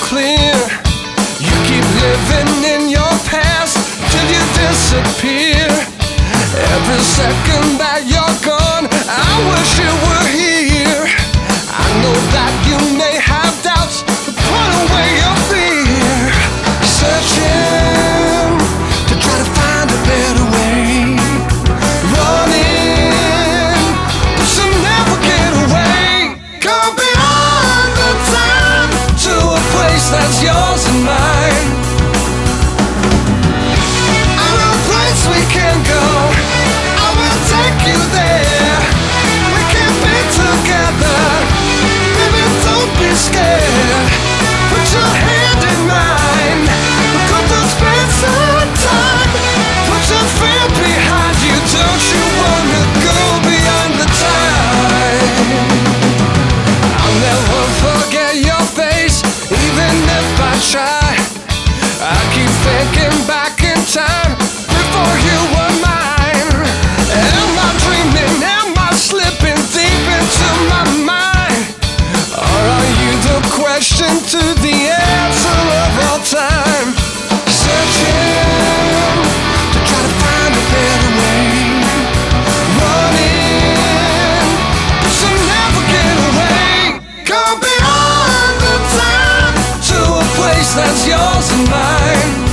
clear. You keep living in your past till you disappear. Every second that you're gone, I wish you were here. I know that you may have doubts, but put away your fear. Searching to try to find a better way. Running, but you'll never get away. Come beyond the time to a place that's yours and mine. I know a place we can go. I will take you there. We can be together. Baby, don't be scared. Put your hand in mine. We're gonna spend some time. Put your fear behind you. Don't you wanna go beyond the time? I'll never forget your face, even if I try. I keep thinking back in time before you were mine. Am I dreaming? Am I slipping deep into my mind? Or are you the question to the answer of all time? Searching to try to find a better way. Running, but you'll never get away. Come beyond the time to a place that's yours and mine.